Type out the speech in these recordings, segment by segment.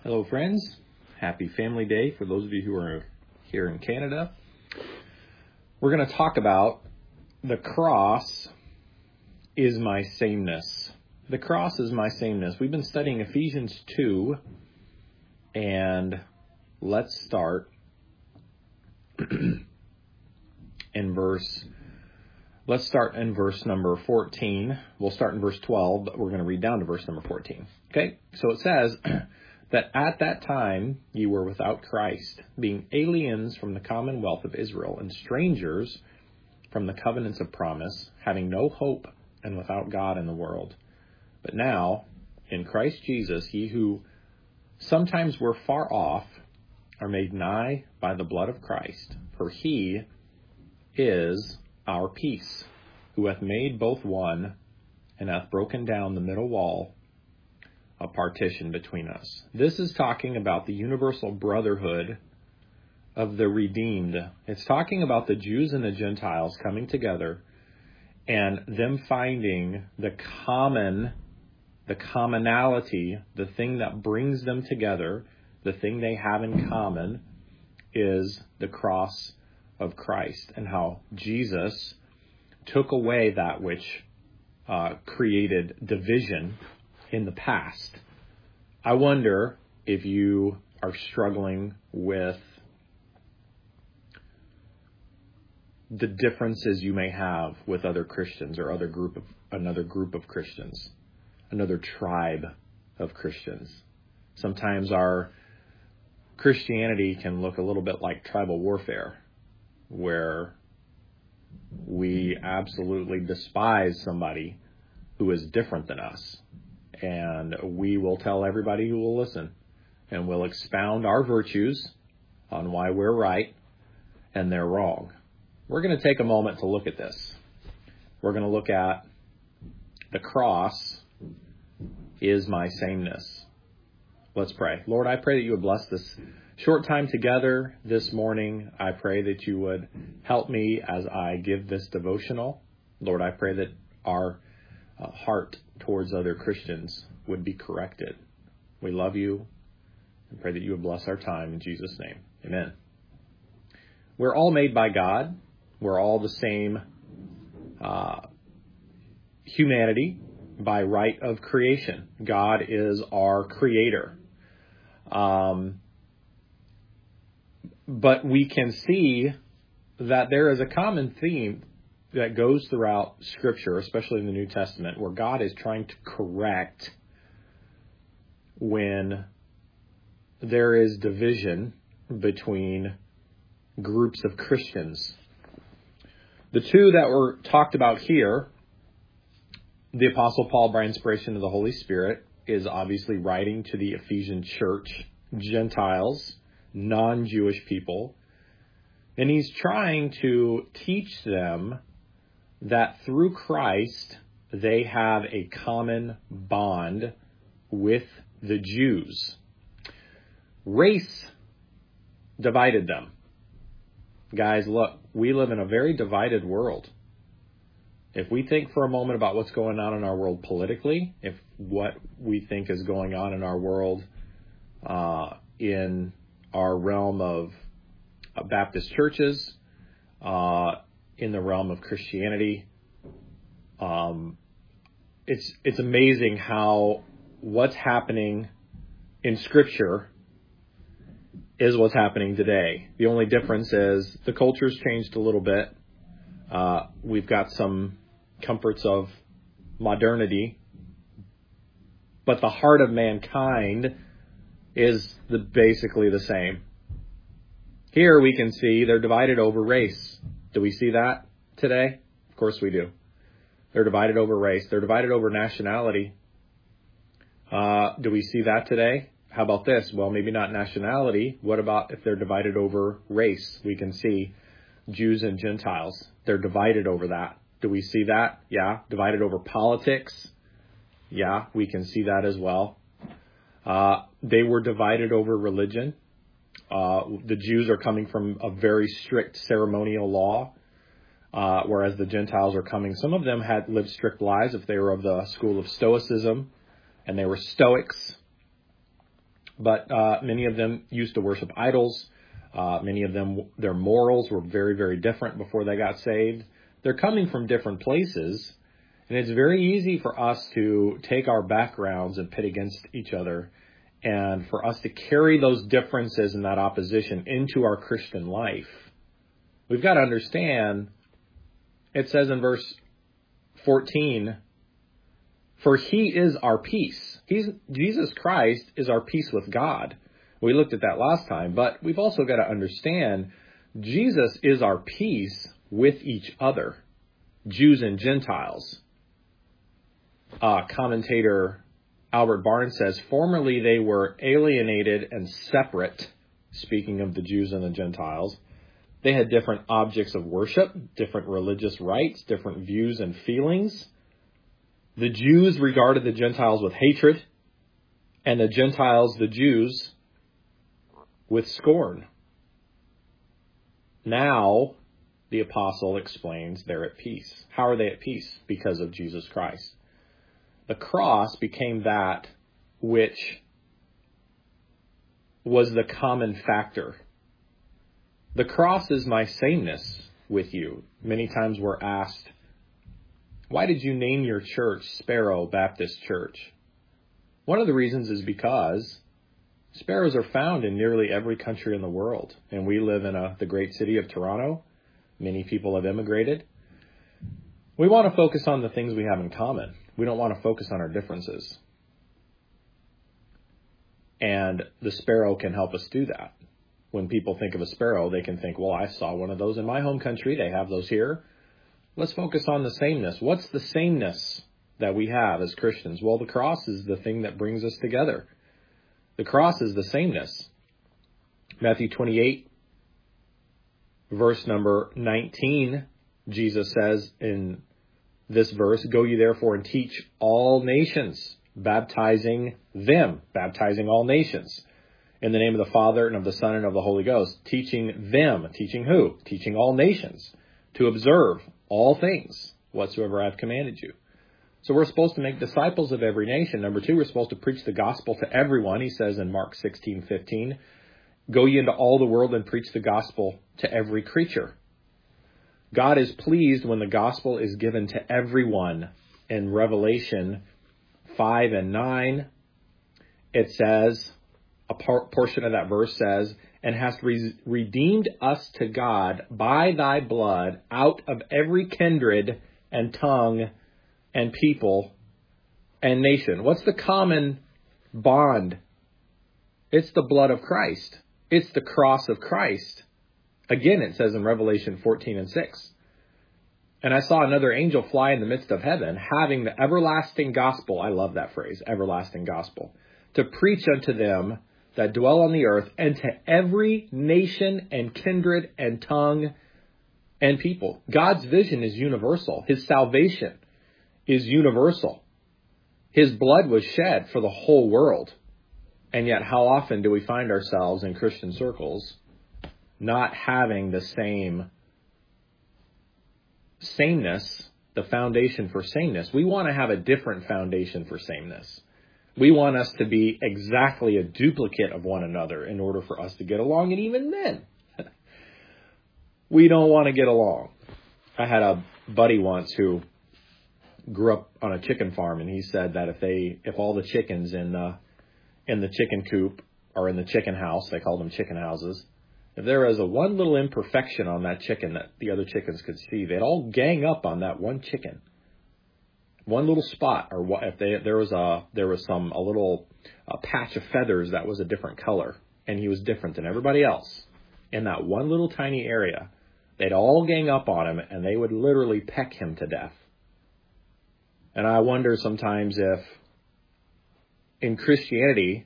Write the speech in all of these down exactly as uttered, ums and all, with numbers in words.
Hello, friends. Happy Family Day for those of you who are here in Canada. We're going to talk about the cross is my sameness. The cross is my sameness. We've been studying Ephesians two, and let's start in verse, let's start in verse number fourteen. We'll start in verse twelve, but we're going to read down to verse number fourteen. Okay, so it says that at that time ye were without Christ, being aliens from the commonwealth of Israel and strangers from the covenants of promise, having no hope and without God in the world. But now, in Christ Jesus, ye who sometimes were far off are made nigh by the blood of Christ, for he is our peace, who hath made both one, and hath broken down the middle wall, a partition between us. This is talking about the universal brotherhood of the redeemed. It's talking about the Jews and the Gentiles coming together and them finding the common, the commonality, the thing that brings them together, the thing they have in common is the cross of Christ, and how Jesus took away that which uh, created division in the past. I wonder if you are struggling with the differences you may have with other Christians or other group of another group of Christians, another tribe of Christians. Sometimes our Christianity can look a little bit like tribal warfare, where we absolutely despise somebody who is different than us. And we will tell everybody who will listen, and we'll expound our virtues on why we're right and they're wrong. We're going to take a moment to look at this. We're going to look at the cross is my sameness. Let's pray. Lord, I pray that you would bless this short time together this morning. I pray that you would help me as I give this devotional. Lord, I pray that our uh, heart towards other Christians would be corrected. We love you and pray that you would bless our time in Jesus' name. Amen. We're all made by God. We're all the same uh, humanity by right of creation. God is our creator. Um, but we can see that there is a common theme that goes throughout Scripture, especially in the New Testament, where God is trying to correct when there is division between groups of Christians. The two that were talked about here, the Apostle Paul, by inspiration of the Holy Spirit, is obviously writing to the Ephesian church, Gentiles, non-Jewish people, and he's trying to teach them that through Christ, they have a common bond with the Jews. Race divided them. Guys, look, we live in a very divided world. If we think for a moment about what's going on in our world politically, if what we think is going on in our world uh, in our realm of uh, Baptist churches, uh, in the realm of Christianity, um, it's it's amazing how what's happening in Scripture is what's happening today. The only difference is the culture's changed a little bit. Uh, we've got some comforts of modernity, but the heart of mankind is the, basically the same. Here we can see they're divided over race. Do we see that today? Of course we do. They're divided over race. They're divided over nationality. Uh, do we see that today? How about this? Well, maybe not nationality. What about if they're divided over race? We can see Jews and Gentiles. They're divided over that. Do we see that? Yeah. Divided over politics? Yeah, we can see that as well. Uh, they were divided over religion. Uh, the Jews are coming from a very strict ceremonial law, uh, whereas the Gentiles are coming. Some of them had lived strict lives if they were of the school of Stoicism, and they were Stoics. But uh, many of them used to worship idols. Uh, many of them, their morals were very, very different before they got saved. They're coming from different places. And it's very easy for us to take our backgrounds and pit against each other, and for us to carry those differences and that opposition into our Christian life. We've got to understand, it says in verse fourteen, for he is our peace. He's, Jesus Christ is our peace with God. We looked at that last time, but we've also got to understand Jesus is our peace with each other, Jews and Gentiles. Uh, commentator Albert Barnes says, formerly they were alienated and separate, speaking of the Jews and the Gentiles. They had different objects of worship, different religious rites, different views and feelings. The Jews regarded the Gentiles with hatred, and the Gentiles, the Jews, with scorn. Now, the apostle explains they're at peace. How are they at peace? Because of Jesus Christ. The cross became that which was the common factor. The cross is my sameness with you. Many times we're asked, why did you name your church Sparrow Baptist Church? One of the reasons is because sparrows are found in nearly every country in the world. And we live in a, the great city of Toronto. Many people have immigrated. We want to focus on the things we have in common. We don't want to focus on our differences. And the sparrow can help us do that. When people think of a sparrow, they can think, well, I saw one of those in my home country. They have those here. Let's focus on the sameness. What's the sameness that we have as Christians? Well, the cross is the thing that brings us together. The cross is the sameness. Matthew twenty-eight, verse number nineteen, Jesus says in this verse, go ye therefore and teach all nations, baptizing them, baptizing all nations, in the name of the Father and of the Son and of the Holy Ghost, teaching them, teaching who? Teaching all nations to observe all things whatsoever I have commanded you. So we're supposed to make disciples of every nation. Number two, we're supposed to preach the gospel to everyone. He says in Mark sixteen fifteen, go ye into all the world and preach the gospel to every creature. God is pleased when the gospel is given to everyone. In Revelation five and nine, it says, a par- portion of that verse says, and hast re- redeemed us to God by thy blood out of every kindred and tongue and people and nation. What's the common bond? It's the blood of Christ. It's the cross of Christ. Again, it says in Revelation fourteen and six, and I saw another angel fly in the midst of heaven, having the everlasting gospel. I love that phrase, everlasting gospel, to preach unto them that dwell on the earth, and to every nation and kindred and tongue and people. God's vision is universal. His salvation is universal. His blood was shed for the whole world. And yet, how often do we find ourselves in Christian circles not having the same sameness, the foundation for sameness? We want to have a different foundation for sameness. We want us to be exactly a duplicate of one another in order for us to get along. And even then, we don't want to get along. I had a buddy once who grew up on a chicken farm, and he said that if they, if all the chickens in the, in the chicken coop or in the chicken house, they call them chicken houses, if there was a one little imperfection on that chicken that the other chickens could see, they'd all gang up on that one chicken. One little spot, or what, if they, there was a there was some a little a patch of feathers that was a different color, and he was different than everybody else in that one little tiny area, they'd all gang up on him, and they would literally peck him to death. And I wonder sometimes if in Christianity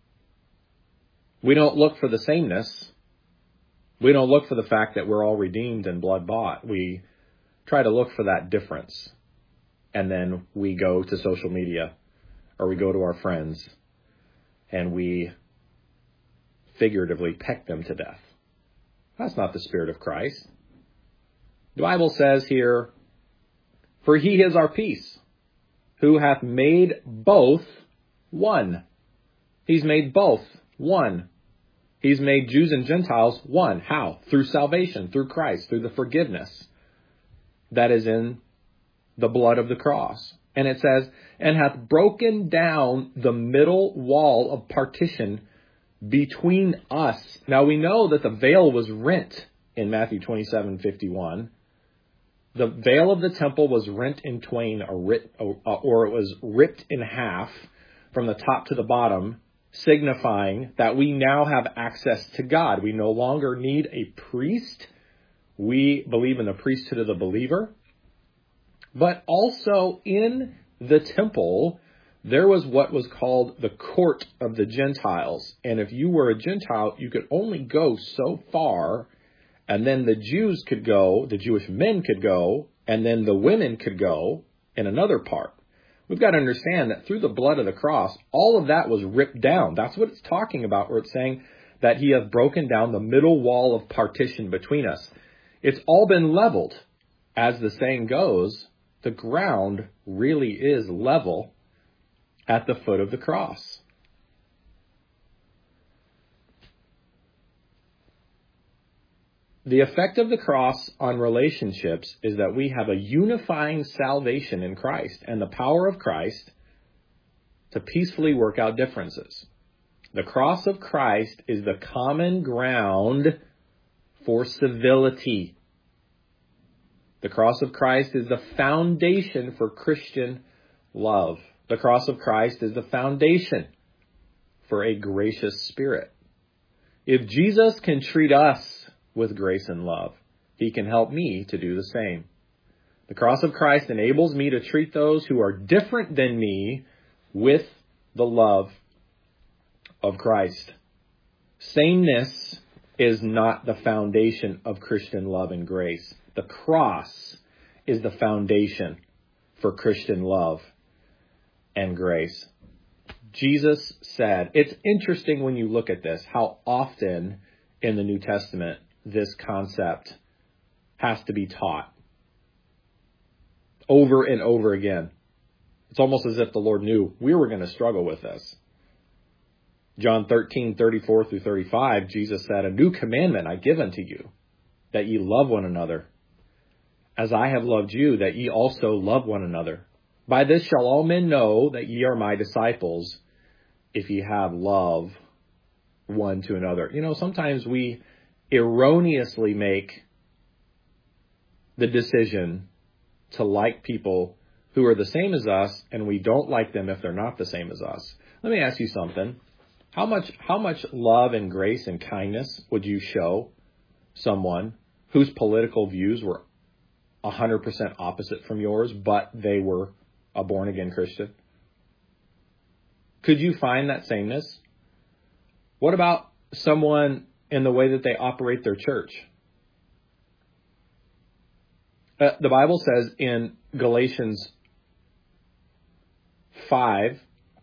we don't look for the sameness. We don't look for the fact that we're all redeemed and blood bought. We try to look for that difference. And then we go to social media, or we go to our friends, and we figuratively peck them to death. That's not the Spirit of Christ. The Bible says here, for he is our peace, who hath made both one. He's made both one. He's made Jews and Gentiles one. How? Through salvation, through Christ, through the forgiveness that is in the blood of the cross. And it says, and hath broken down the middle wall of partition between us. Now we know that the veil was rent in Matthew twenty-seven fifty-one. The veil of the temple was rent in twain, or it was ripped in half from the top to the bottom, signifying that we now have access to God. We no longer need a priest. We believe in the priesthood of the believer. But also in the temple, there was what was called the court of the Gentiles. And if you were a Gentile, you could only go so far. And then the Jews could go, the Jewish men could go, and then the women could go in another part. We've got to understand that through the blood of the cross, all of that was ripped down. That's what it's talking about, where it's saying that he has broken down the middle wall of partition between us. It's all been leveled. As the saying goes, the ground really is level at the foot of the cross. The effect of the cross on relationships is that we have a unifying salvation in Christ and the power of Christ to peacefully work out differences. The cross of Christ is the common ground for civility. The cross of Christ is the foundation for Christian love. The cross of Christ is the foundation for a gracious spirit. If Jesus can treat us with grace and love, he can help me to do the same. The cross of Christ enables me to treat those who are different than me with the love of Christ. Sameness is not the foundation of Christian love and grace. The cross is the foundation for Christian love and grace. Jesus said, it's interesting when you look at this, how often in the New Testament this concept has to be taught over and over again. It's almost as if the Lord knew we were going to struggle with this. John thirteen, thirty-four through thirty-five, Jesus said, a new commandment I give unto you, that ye love one another, as I have loved you, that ye also love one another. By this shall all men know that ye are my disciples, if ye have love one to another. You know, sometimes we erroneously make the decision to like people who are the same as us, and we don't like them if they're not the same as us. Let me ask you something. How much, how much love and grace and kindness would you show someone whose political views were one hundred percent opposite from yours, but they were a born-again Christian? Could you find that sameness? What about someone in the way that they operate their church? Uh, the Bible says in Galatians five,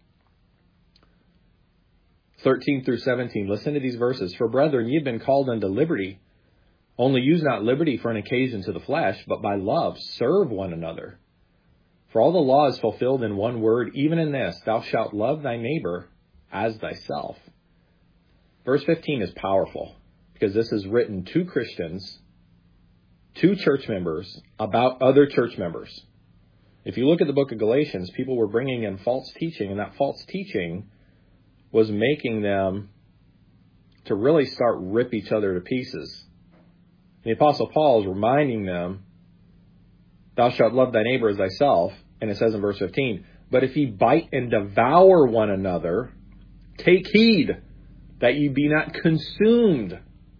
thirteen through seventeen, listen to these verses. For brethren, ye have been called unto liberty. Only use not liberty for an occasion to the flesh, but by love serve one another. For all the law is fulfilled in one word, even in this, thou shalt love thy neighbor as thyself. Verse fifteen is powerful because this is written to Christians, to church members, about other church members. If you look at the book of Galatians, people were bringing in false teaching, and that false teaching was making them to really start rip each other to pieces. The Apostle Paul is reminding them, thou shalt love thy neighbor as thyself, and it says in verse fifteen, but if ye bite and devour one another, take heed that ye be not consumed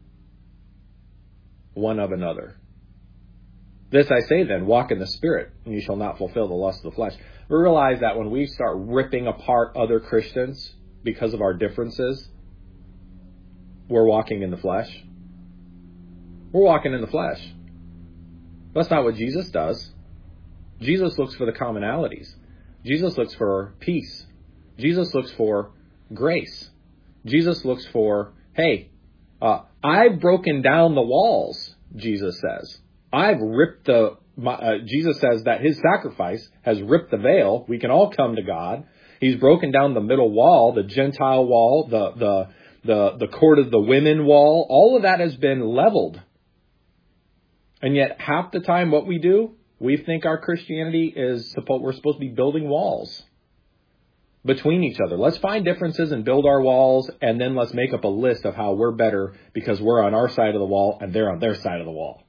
one of another. This I say then, walk in the Spirit, and you shall not fulfill the lust of the flesh. We realize that when we start ripping apart other Christians because of our differences, we're walking in the flesh. We're walking in the flesh. That's not what Jesus does. Jesus looks for the commonalities. Jesus looks for peace. Jesus looks for grace. Jesus looks for, hey, uh, I've broken down the walls, Jesus says. I've ripped the, my, uh, Jesus says that his sacrifice has ripped the veil. We can all come to God. He's broken down the middle wall, the Gentile wall, the, the, the, the court of the women wall. All of that has been leveled. And yet half the time what we do, we think our Christianity is, supposed, we're supposed to be building walls between each other. Let's find differences and build our walls, and then let's make up a list of how we're better because we're on our side of the wall and they're on their side of the wall.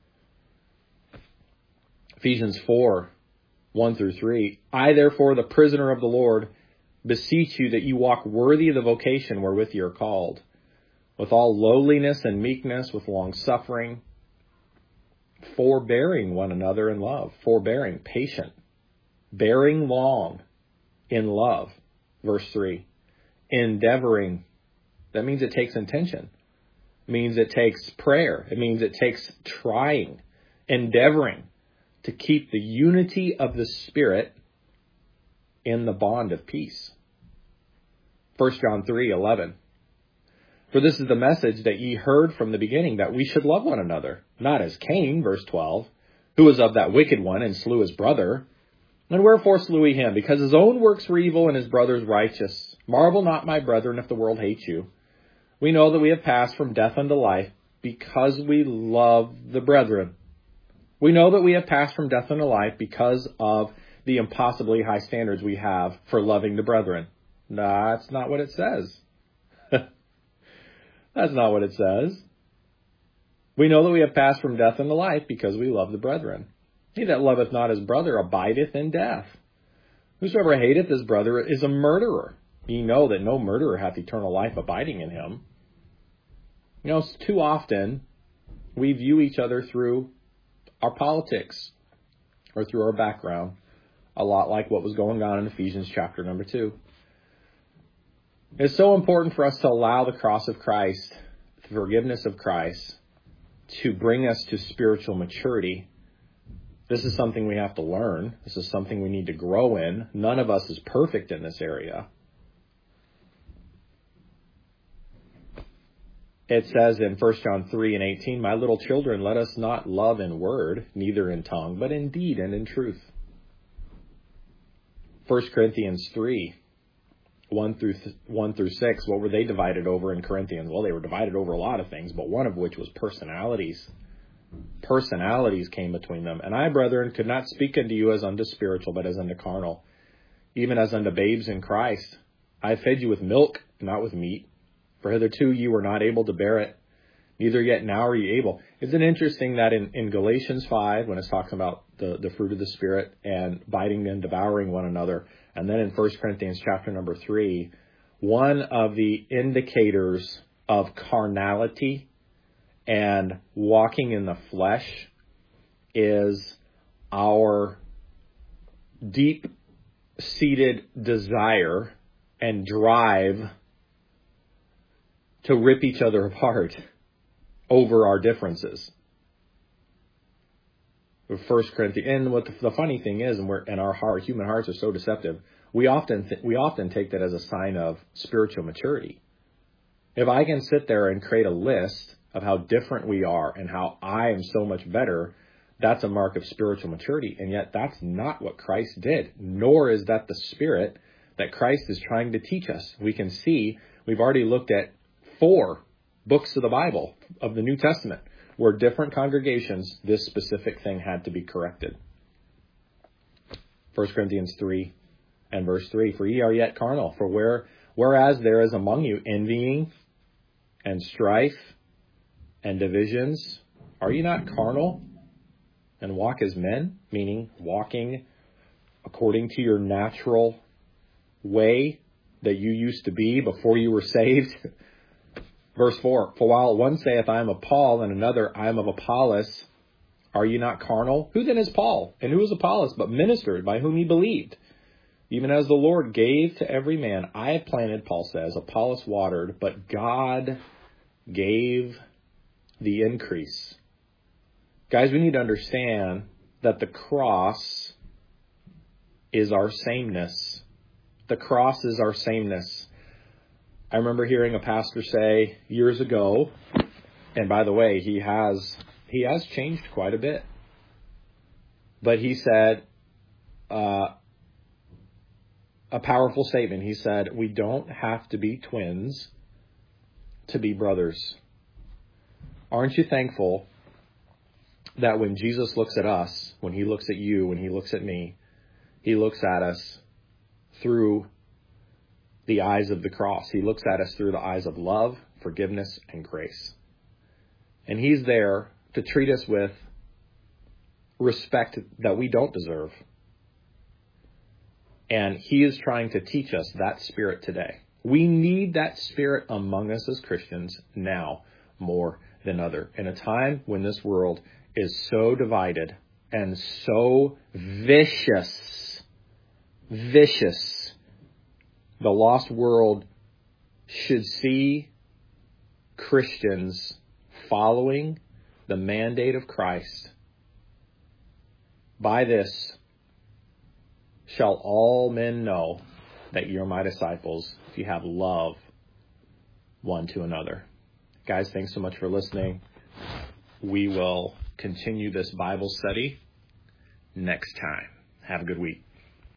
Ephesians four, one through three. I, therefore, the prisoner of the Lord, beseech you that you walk worthy of the vocation wherewith you are called, with all lowliness and meekness, with long suffering, forbearing one another in love, forbearing, patient, bearing long in love. Verse three, endeavoring. That means it takes intention. It means it takes prayer. It means it takes trying, endeavoring to keep the unity of the Spirit in the bond of peace. First John three, eleven. For this is the message that ye heard from the beginning, that we should love one another, not as Cain, verse twelve, who was of that wicked one and slew his brother. And wherefore slew he him? Because his own works were evil and his brother's righteous. Marvel not, my brethren, if the world hates you. We know that we have passed from death unto life because we love the brethren. We know that we have passed from death unto life because of the impossibly high standards we have for loving the brethren. That's not what it says. That's not what it says. We know that we have passed from death unto life because we love the brethren. He that loveth not his brother abideth in death. Whosoever hateth his brother is a murderer. Ye know that no murderer hath eternal life abiding in him. You know, too often we view each other through our politics or through our background, a lot like what was going on in Ephesians chapter number two. It's so important for us to allow the cross of Christ, the forgiveness of Christ, to bring us to spiritual maturity. This is something we have to learn. This is something we need to grow in. None of us is perfect in this area. It says in First John three and eighteen, my little children, let us not love in word, neither in tongue, but in deed and in truth. First Corinthians three, one through th- one through six, what were they divided over in Corinthians? Well, they were divided over a lot of things, but one of which was personalities. Personalities came between them. And I, brethren, could not speak unto you as unto spiritual, but as unto carnal, even as unto babes in Christ. I fed you with milk, not with meat, for hitherto you were not able to bear it, neither yet now are you able. Isn't it interesting that in, in Galatians five, when it's talking about the, the fruit of the Spirit and biting and devouring one another, and then in First Corinthians chapter number three, one of the indicators of carnality and walking in the flesh is our deep-seated desire and drive to rip each other apart over our differences. First Corinthians, and what the, the funny thing is, and we're and our heart, human hearts are so deceptive. We often th- we often take that as a sign of spiritual maturity. If I can sit there and create a list of how different we are and how I am so much better, that's a mark of spiritual maturity. And yet that's not what Christ did, nor is that the spirit that Christ is trying to teach us. We can see, we've already looked at four books of the Bible, of the New Testament, where different congregations, this specific thing had to be corrected. First Corinthians three and verse three, for ye are yet carnal, for where, whereas there is among you envying and strife and divisions, are ye not carnal and walk as men? Meaning walking according to your natural way that you used to be before you were saved. Verse four, for while one saith, I am of Paul, and another, I am of Apollos, are ye not carnal? Who then is Paul? And who is Apollos, but ministered by whom ye believed? Even as the Lord gave to every man, I have planted, Paul says, Apollos watered, but God gave the increase. Guys, we need to understand that the cross is our sameness. The cross is our sameness. I remember hearing a pastor say years ago, and by the way, he has he has changed quite a bit. But he said, uh, a powerful statement. He said, we don't have to be twins to be brothers. Aren't you thankful that when Jesus looks at us, when he looks at you, when he looks at me, he looks at us through the eyes of the cross. He looks at us through the eyes of love, forgiveness, and grace. And he's there to treat us with respect that we don't deserve. And he is trying to teach us that spirit today. We need that spirit among us as Christians now more than ever. In a time when this world is so divided and so vicious, vicious, the lost world should see Christians following the mandate of Christ. By this shall all men know that you're my disciples, if you have love one to another. Guys, thanks so much for listening. We will continue this Bible study next time. Have a good week.